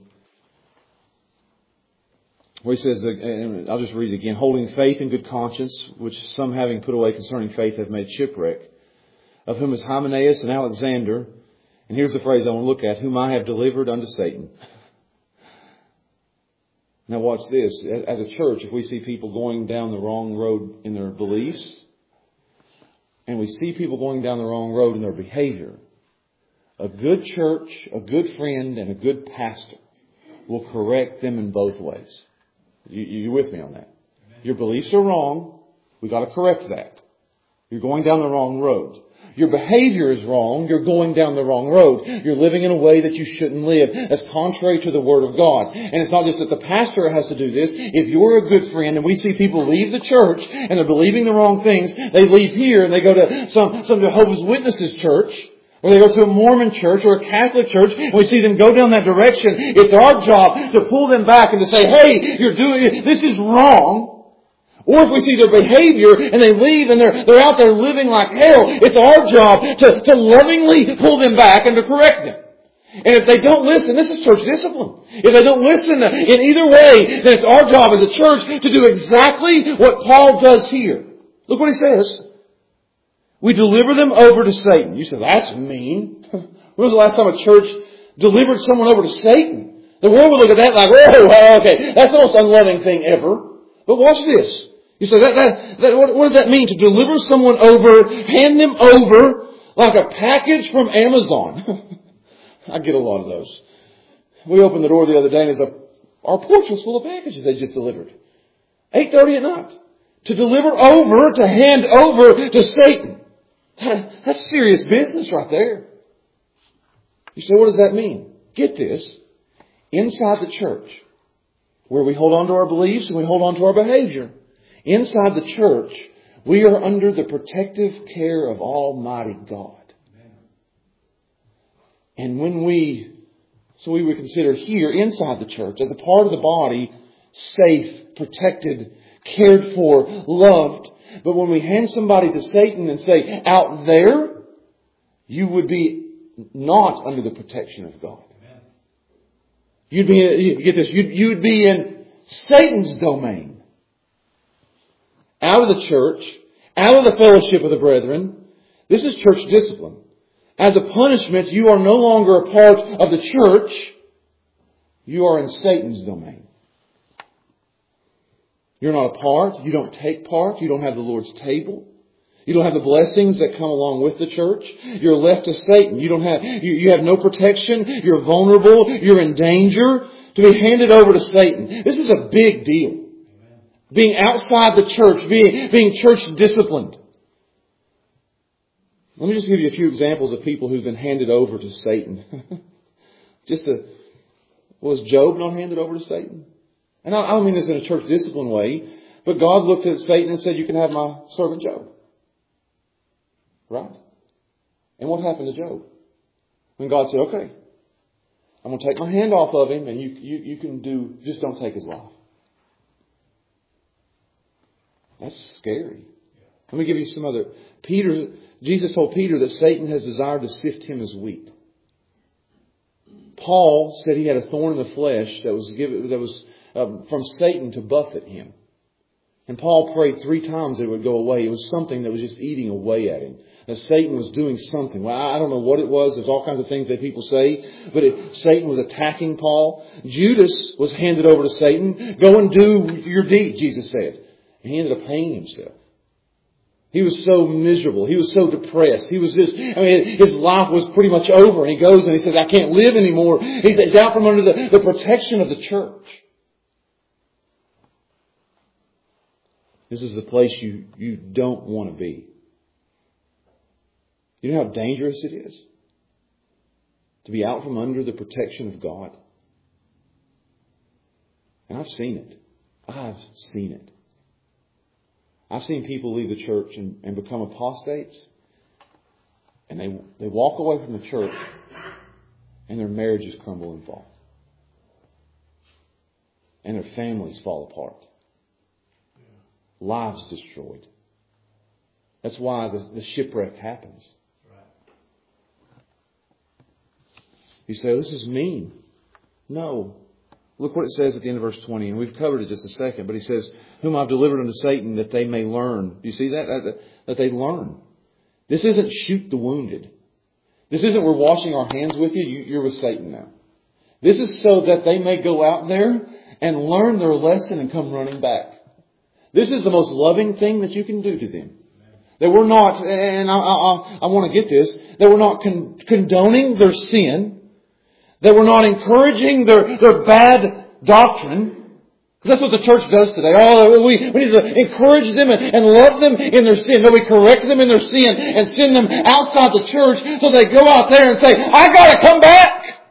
Where he says, and I'll just read it again, holding faith and good conscience, which some having put away concerning faith have made shipwreck, of whom is Hymenaeus and Alexander, and here's the phrase I want to look at, whom I have delivered unto Satan. Now watch this. As a church, if we see people going down the wrong road in their beliefs, and we see people going down the wrong road in their behavior, a good church, a good friend, and a good pastor will correct them in both ways. You, you with me on that? Your beliefs are wrong. We've got to correct that. You're going down the wrong road. Your behavior is wrong. You're going down the wrong road. You're living in a way that you shouldn't live. That's contrary to the Word of God. And it's not just that the pastor has to do this. If you're a good friend and we see people leave the church and they're believing the wrong things, they leave here and they go to some, some Jehovah's Witnesses church, or they go to a Mormon church or a Catholic church, and we see them go down that direction. It's our job to pull them back and to say, hey, you're doing, this is wrong. Or if we see their behavior and they leave and they're, they're out there living like hell, it's our job to, to lovingly pull them back and to correct them. And if they don't listen, this is church discipline. If they don't listen in either way, then it's our job as a church to do exactly what Paul does here. Look what he says. We deliver them over to Satan. You say, that's mean. When was the last time a church delivered someone over to Satan? The world would look at that like, oh, okay, that's the most unloving thing ever. But watch this. You say, that, that, that, what, what does that mean? To deliver someone over, hand them over like a package from Amazon. I get a lot of those. We opened the door the other day and there's a, our porch was full of packages they just delivered. eight thirty at night. To deliver over, to hand over to Satan. That's serious business right there. You say, what does that mean? Get this. Inside the church, where we hold on to our beliefs and we hold on to our behavior, inside the church, we are under the protective care of Almighty God. And when we, so we would consider here inside the church, as a part of the body, safe, protected, cared for, loved. But when we hand somebody to Satan and say, out there, you would be not under the protection of God. You'd be, you get this, you'd, you'd be in Satan's domain. Out of the church, out of the fellowship of the brethren. This is church discipline. As a punishment, you are no longer a part of the church. You are in Satan's domain. You're not a part. You don't take part. You don't have the Lord's table. You don't have the blessings that come along with the church. You're left to Satan. You don't have, you, you have no protection. You're vulnerable. You're in danger to be handed over to Satan. This is a big deal. Being outside the church, being, being church disciplined. Let me just give you a few examples of people who've been handed over to Satan. Just to, was Job not handed over to Satan? And I don't mean this in a church discipline way, but God looked at Satan and said, you can have my servant Job. Right? And what happened to Job? When God said, okay, I'm going to take my hand off of him and you, you, you can do, just don't take his life. That's scary. Let me give you some other. Peter, Jesus told Peter that Satan has desired to sift him as wheat. Paul said he had a thorn in the flesh that was given, that was um, from Satan to buffet him. And Paul prayed three times that it would go away. It was something that was just eating away at him. That Satan was doing something. Well, I don't know what it was. There's all kinds of things that people say. But it, Satan was attacking Paul. Judas was handed over to Satan. Go and do your deed, Jesus said. And he ended up hanging himself. He was so miserable. He was so depressed. He was just, I mean, his life was pretty much over. And he goes and he says, I can't live anymore. He's, he's out from under the, the protection of the church. This is a place you, you don't want to be. You know how dangerous it is to be out from under the protection of God? And I've seen it. I've seen it. I've seen people leave the church and, and become apostates. And they, they walk away from the church and their marriages crumble and fall. And their families fall apart. Lives destroyed. That's why the, the shipwreck happens. You say, this is mean. No. Look what it says at the end of verse twenty, and we've covered it just a second, but he says, whom I've delivered unto Satan that they may learn. Do you see that? That, that they learn. This isn't shoot the wounded. This isn't we're washing our hands with you, you you're with Satan now. This is so that they may go out there and learn their lesson and come running back. This is the most loving thing that you can do to them. That we're not, and I, I, I want to get this, that we're not con- condoning their sin. That we're not encouraging their, their bad doctrine. Because that's what the church does today. Oh, we, we need to encourage them and, and love them in their sin. No, we correct them in their sin and send them outside the church so they go out there and say, I got to come back.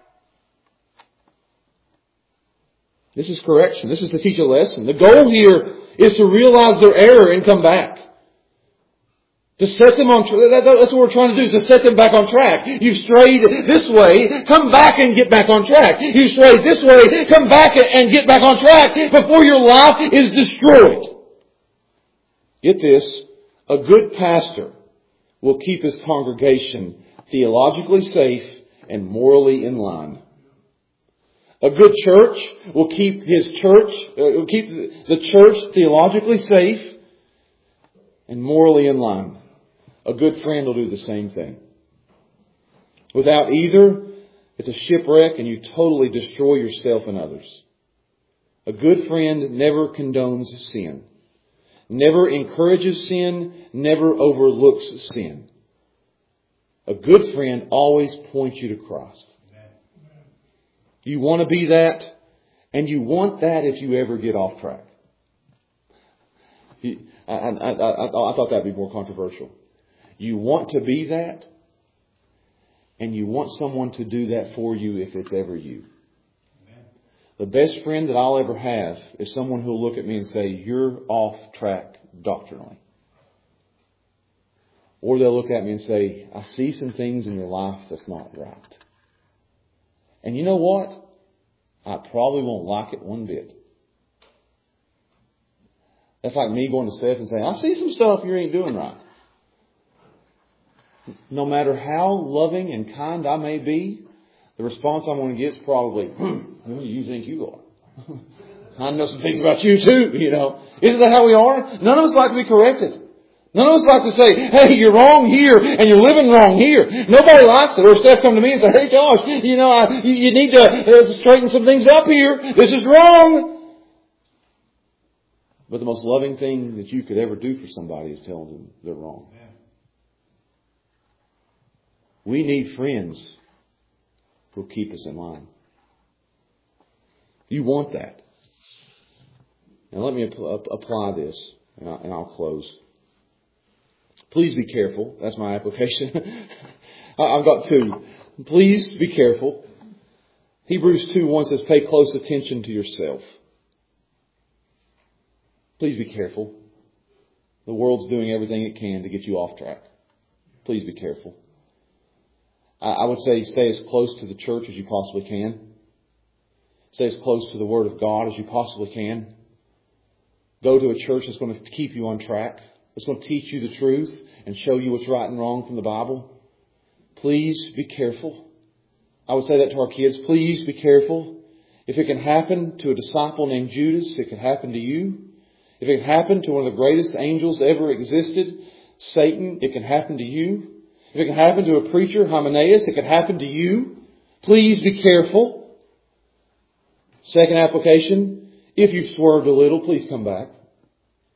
This is correction. This is to teach a lesson. The goal here is to realize their error and come back. To set them on track. That's what we're trying to do, is to set them back on track. You've strayed this way, come back and get back on track. You've strayed this way, come back and get back on track before your life is destroyed. Get this, a good pastor will keep his congregation theologically safe and morally in line. A good church will keep his church, uh, will keep the church theologically safe and morally in line. A good friend will do the same thing. Without either, it's a shipwreck and you totally destroy yourself and others. A good friend never condones sin, never encourages sin, never overlooks sin. A good friend always points you to Christ. You want to be that, and you want that if you ever get off track. I, I, I, I, I thought that would be more controversial. You want to be that, and you want someone to do that for you if it's ever you. Amen. The best friend that I'll ever have is someone who will look at me and say, you're off track doctrinally. Or they'll look at me and say, I see some things in your life that's not right. And you know what? I probably won't like it one bit. That's like me going to Steph and saying, I see some stuff you ain't doing right. No matter how loving and kind I may be, the response I'm going to get is probably, hmm, who do you think you are? I know some things about you too, you know. Isn't that how we are? None of us like to be corrected. None of us like to say, hey, you're wrong here and you're living wrong here. Nobody likes it. Or Steph come to me and say, hey, Josh, you know, I, you, you need to uh, straighten some things up here. This is wrong. But the most loving thing that you could ever do for somebody is tell them they're wrong. We need friends who will keep us in line. You want that. Now let me apply this, and I'll close. Please be careful. That's my application. I've got two. Please be careful. Hebrews two one says, pay close attention to yourself. Please be careful. The world's doing everything it can to get you off track. Please be careful. I would say stay as close to the church as you possibly can. Stay as close to the Word of God as you possibly can. Go to a church that's going to keep you on track. That's going to teach you the truth and show you what's right and wrong from the Bible. Please be careful. I would say that to our kids. Please be careful. If it can happen to a disciple named Judas, it can happen to you. If it can happen to one of the greatest angels ever existed, Satan, it can happen to you. If it can happen to a preacher, Hymenaeus, it can happen to you. Please be careful. Second application, if you've swerved a little, please come back.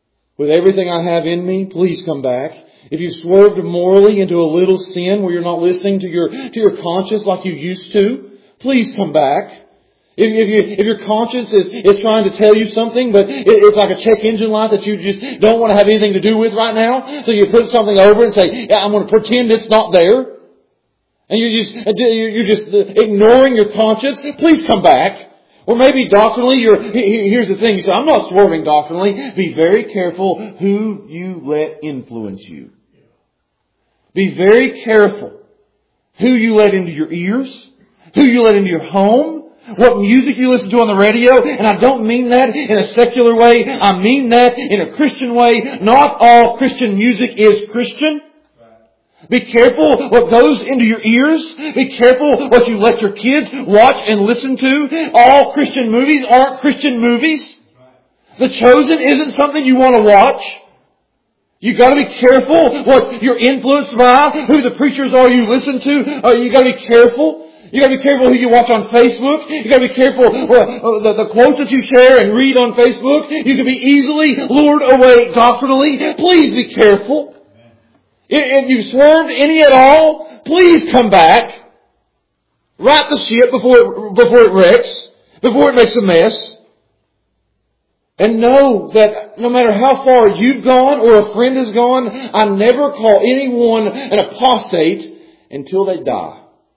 with everything I have in me, please come back. If you've swerved morally into a little sin where you're not listening to your to your conscience like you used to, please come back. If, if, you, if your conscience is, is trying to tell you something, but it, it's like a check engine light that you just don't want to have anything to do with right now, so you put something over and say, yeah, I'm going to pretend it's not there. And you're just, you're just ignoring your conscience. Please come back. Or maybe doctrinally, you're, here's the thing. You say, I'm not swerving doctrinally. Be very careful who you let influence you. Be very careful who you let into your ears, who you let into your home, what music you listen to on the radio. And I don't mean that in a secular way. I mean that in a Christian way. Not all Christian music is Christian. Be careful what goes into your ears. Be careful what you let your kids watch and listen to. All Christian movies aren't Christian movies. The Chosen isn't something you want to watch. You got to be careful what you're influenced by, who the preachers are you listen to. Uh, you got to be careful. You got to be careful who you watch on Facebook. You got to be careful uh, the, the quotes that you share and read on Facebook. You can be easily lured away doctrinally. Please be careful. If you've swerved any at all, please come back. Right the ship before it, before it wrecks, before it makes a mess. And know that no matter how far you've gone or a friend has gone, I never call anyone an apostate until they die.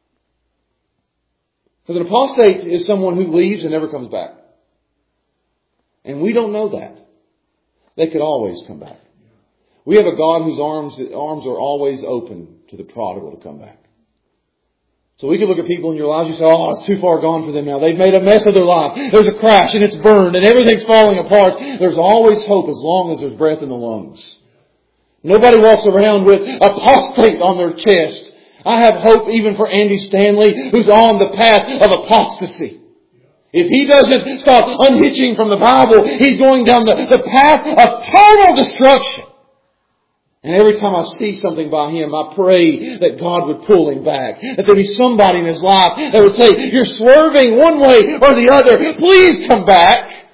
Because an apostate is someone who leaves and never comes back. And we don't know that. They could always come back. We have a God whose arms, arms are always open to the prodigal to come back. So we could look at people in your lives and say, oh, it's too far gone for them now. They've made a mess of their life. There's a crash and it's burned and everything's falling apart. There's always hope as long as there's breath in the lungs. Nobody walks around with apostate on their chest. I have hope even for Andy Stanley, who's on the path of apostasy. If he doesn't stop unhitching from the Bible, he's going down the, the path of total destruction. And every time I see something by him, I pray that God would pull him back. That there'd be somebody in his life that would say, you're swerving one way or the other. Please come back.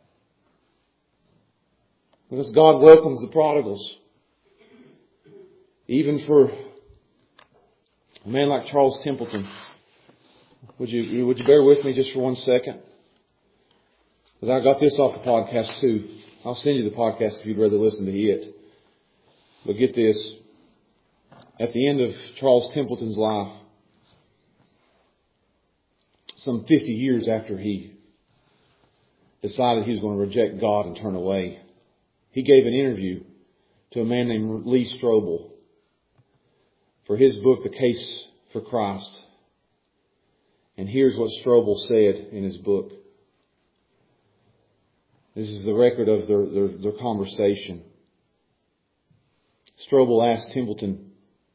Because God welcomes the prodigals. Even for a man like Charles Templeton. Would you, would you bear with me just for one second? Because I got this off the podcast too. I'll send you the podcast if you'd rather listen to it. But get this, at the end of Charles Templeton's life, some fifty years after he decided he was going to reject God and turn away, he gave an interview to a man named Lee Strobel for his book, The Case for Christ. And here's what Strobel said in his book. This is the record of their, their, their conversation. Strobel asked Templeton,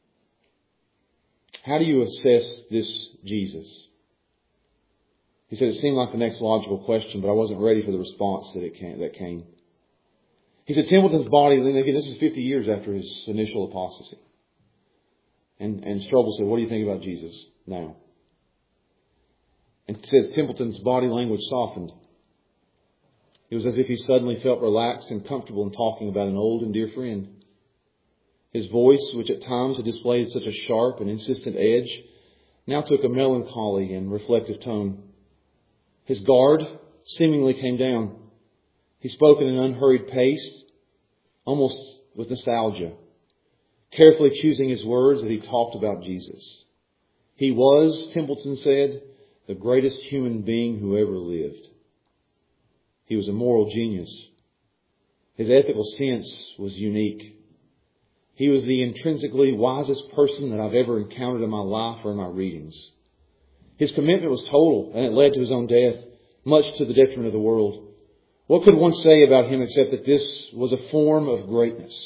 how do you assess this Jesus? He said it seemed like the next logical question, but I wasn't ready for the response that it came, that came. He said Templeton's body, and again, this is fifty years after his initial apostasy. And, and Strobel said, what do you think about Jesus now? And it says Templeton's body language softened. It was as if he suddenly felt relaxed and comfortable in talking about an old and dear friend. His voice, which at times had displayed such a sharp and insistent edge, now took a melancholy and reflective tone. His guard seemingly came down. He spoke in an unhurried pace, almost with nostalgia, carefully choosing his words as he talked about Jesus. He was, Templeton said, the greatest human being who ever lived. He was a moral genius. His ethical sense was unique. He was the intrinsically wisest person that I've ever encountered in my life or in my readings. His commitment was total, and it led to his own death, much to the detriment of the world. What could one say about him except that this was a form of greatness?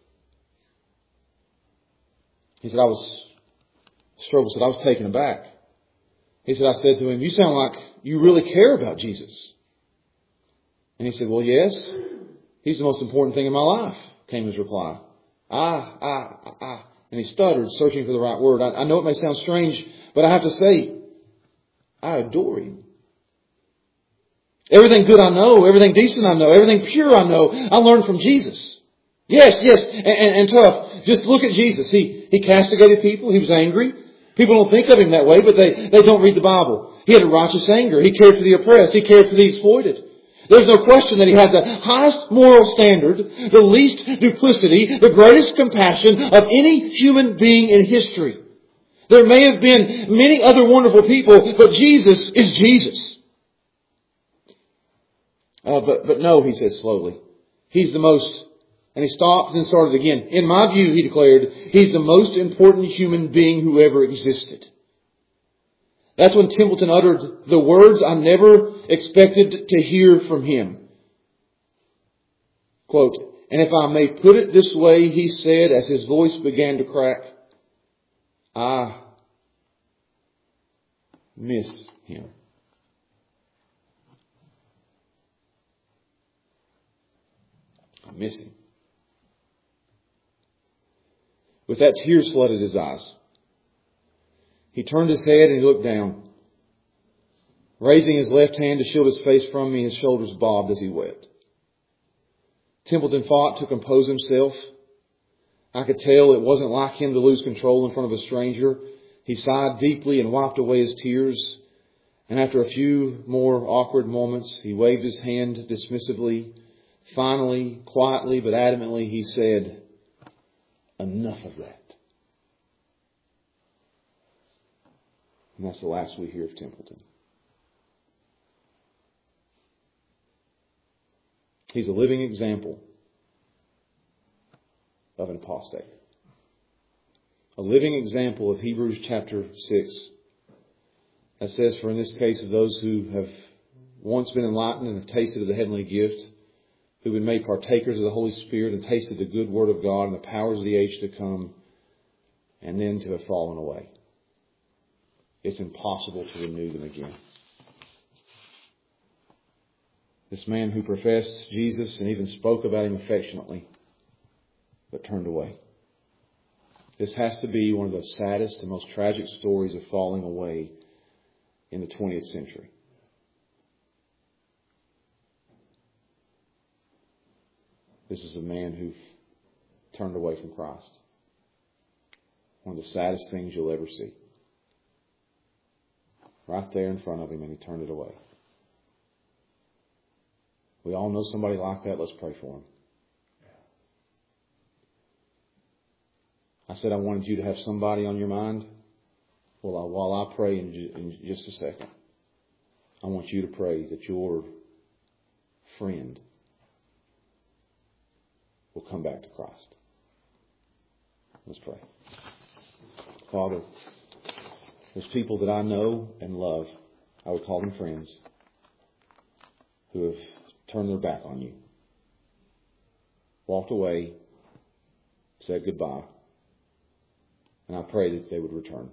He said, I was, Strobel said, I was taken aback. He said, I said to him, you sound like you really care about Jesus. And he said, well, yes, he's the most important thing in my life, came his reply. Ah, ah, ah, ah. And he stuttered, searching for the right word. I, I know it may sound strange, but I have to say, I adore him. Everything good I know, everything decent I know, everything pure I know, I learned from Jesus. Yes, yes, and, and, and tough. Just look at Jesus. He, he castigated people. He was angry. People don't think of Him that way, but they, they don't read the Bible. He had a righteous anger. He cared for the oppressed. He cared for the exploited. There's no question that He had the highest moral standard, the least duplicity, the greatest compassion of any human being in history. There may have been many other wonderful people, but Jesus is Jesus. Uh, but, but no, He said slowly. He's the most... And he stopped and started again. In my view, he declared, He's the most important human being who ever existed. That's when Templeton uttered the words I never expected to hear from him. Quote, and if I may put it this way, he said as his voice began to crack, I miss him. I miss him. With that, tears flooded his eyes. He turned his head and he looked down. Raising his left hand to shield his face from me, his shoulders bobbed as he wept. Templeton fought to compose himself. I could tell it wasn't like him to lose control in front of a stranger. He sighed deeply and wiped away his tears. And after a few more awkward moments, he waved his hand dismissively. Finally, quietly but adamantly, he said, enough of that. And that's the last we hear of Templeton. He's a living example of an apostate. A living example of Hebrews chapter six. That says, for in this case of those who have once been enlightened and have tasted of the heavenly gift, who've been made partakers of the Holy Spirit and tasted the good word of God and the powers of the age to come, and then to have fallen away. It's impossible to renew them again. This man who professed Jesus and even spoke about Him affectionately, but turned away. This has to be one of the saddest and most tragic stories of falling away in the twentieth century. This is a man who turned away from Christ. One of the saddest things you'll ever see. Right there in front of him, and he turned it away. We all know somebody like that. Let's pray for him. I said I wanted you to have somebody on your mind. Well, I, while I pray in, in just a second, I want you to pray that your friend will come back to Christ. Let's pray. Father, there's people that I know and love, I would call them friends, who have turned their back on you, walked away, said goodbye, and I pray that they would return.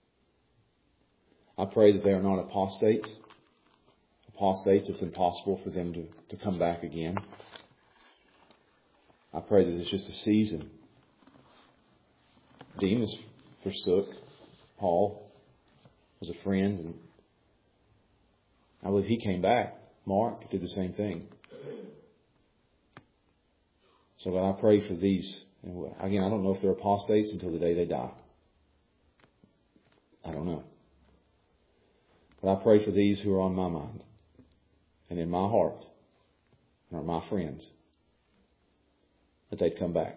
I pray that they are not apostates. Apostates, it's impossible for them to, to come back again. I pray that it's just a season. Demas forsook Paul, was a friend, and I believe he came back. Mark did the same thing. So God, I pray for these. Again, I don't know if they're apostates until the day they die. I don't know. But I pray for these who are on my mind and in my heart and are my friends, that they'd come back.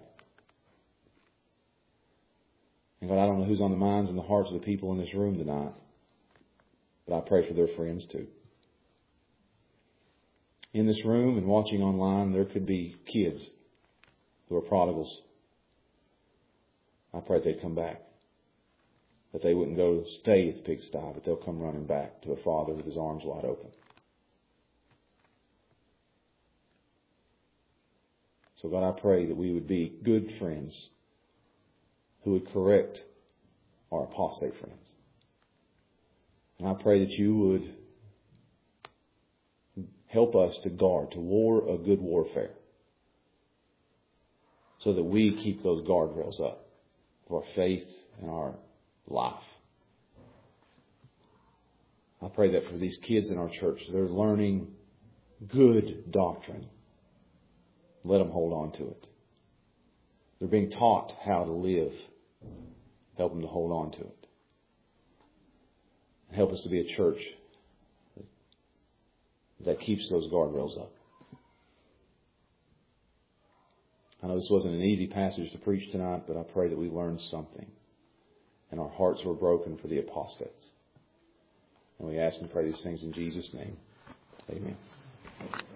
And God, I don't know who's on the minds and the hearts of the people in this room tonight, but I pray for their friends too. In this room and watching online, there could be kids who are prodigals. I pray they'd come back. That they wouldn't go stay at the pigsty, but they'll come running back to a father with his arms wide open. So God, I pray that we would be good friends who would correct our apostate friends. And I pray that you would help us to guard, to war a good warfare, so that we keep those guardrails up of our faith and our life. I pray that for these kids in our church, they're learning good doctrine. Let them hold on to it. They're being taught how to live. Help them to hold on to it. Help us to be a church that keeps those guardrails up. I know this wasn't an easy passage to preach tonight, but I pray that we learned something. And our hearts were broken for the apostates. And we ask and pray these things in Jesus' name. Amen.